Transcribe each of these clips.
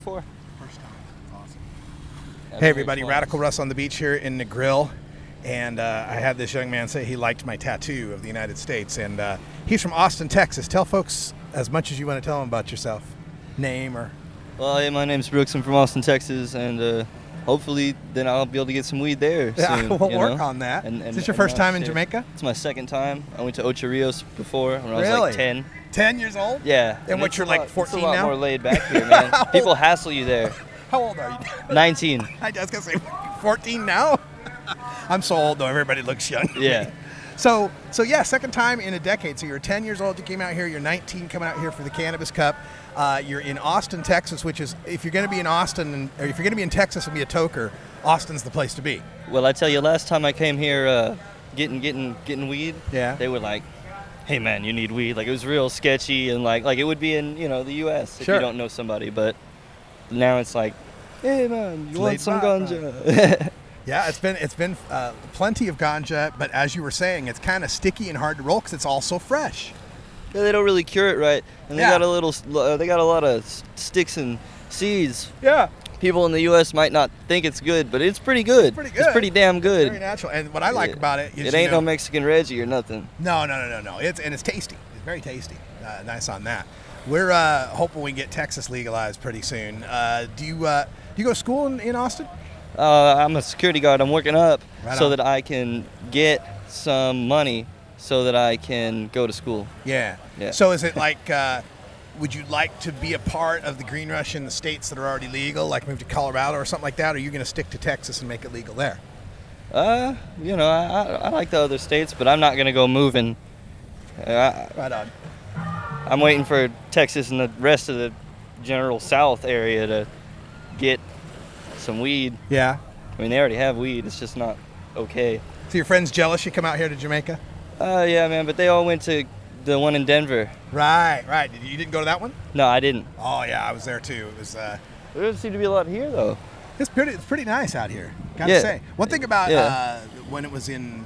For First time. Awesome. That's Hey everybody, very fun. Radical Russ on the beach here in the grill, and I had this young man say he liked my tattoo of the United States, and he's from Austin, Texas. Tell folks as much as you want to tell them about yourself, name or. Well, hey, my name's Brooks. I'm from Austin, Texas, and hopefully then I'll be able to get some weed there soon. Yeah, we'll you work know? on that. And Is this your and first now time in shit. Jamaica? It's my second time. I went to Ocho Rios before when I was Really? like 10. 10 years old? Yeah. And what, it's you're a like lot- 14 it's a lot now? more laid back here, man. People hassle you there. How old are you? 19. I was gonna say 14 now. I'm so old though. Everybody looks young. to Yeah. me. So yeah, second time in a decade. So you're 10 years old. You came out here. You're 19 coming out here for the Cannabis Cup. You're in Austin, Texas, which is, if you're going to be in Austin, or if you're going to be in Texas and be a toker, Austin's the place to be. Well, I tell you, last time I came here getting weed, Yeah. they were like, hey, man, you need weed. Like, it was real sketchy, and like it would be in, the U.S. if Sure. you don't know somebody. But now it's like, hey, man, It's you want laid some back, ganja? Yeah, it's been plenty of ganja, but as you were saying, it's kind of sticky and hard to roll because it's all so fresh. Yeah, they don't really cure it right, and Yeah. they got a lot of sticks and seeds. Yeah. People in the U.S. might not think it's good, but it's pretty good. It's pretty It's good. pretty damn good. Very natural. And what I like about it is It ain't no Mexican Reggie or nothing. No. It's tasty. It's very tasty. Nice on that. We're hoping we get Texas legalized pretty soon. Do you go to school in Austin? I'm a security guard. I'm working up Right so on. that I can get some money so that I can go to school. Yeah. Yeah. So is it like, would you like to be a part of the green rush in the states that are already legal, like move to Colorado or something like that? Or are you going to stick to Texas and make it legal there? I like the other states, but I'm not going to go moving. Right on. I'm waiting for Texas and the rest of the general South area to get some weed. Yeah. I mean, they already have weed. It's just not okay. So your friend's jealous you come out here to Jamaica? Yeah, man, but they all went to the one in Denver. Right. You didn't go to that one? No, I didn't. Oh yeah, I was there too. It was. There doesn't seem to be a lot here, though. It's pretty nice out here. Gotta Yeah. say. One thing about Yeah. when it was in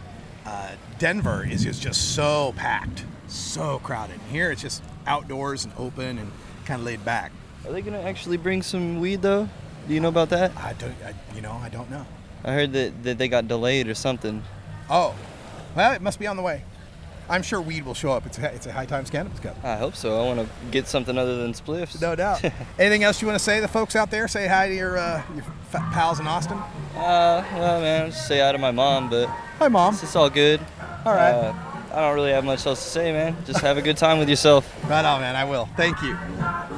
Denver is it's just so packed, so crowded. Here it's just outdoors and open and kind of laid back. Are they going to actually bring some weed, though? Do you know about that? I don't know. I heard that they got delayed or something. Oh, well, it must be on the way. I'm sure weed will show up. It's a High Times Cannabis Cup. I hope so. I want to get something other than spliffs. No doubt. Anything else you want to say to the folks out there? Say hi to your pals in Austin. Well, man, just say hi to my mom, but Hi, Mom. it's all good. All right. I don't really have much else to say, man. Just have a good time with yourself. Right on, man. I will. Thank you.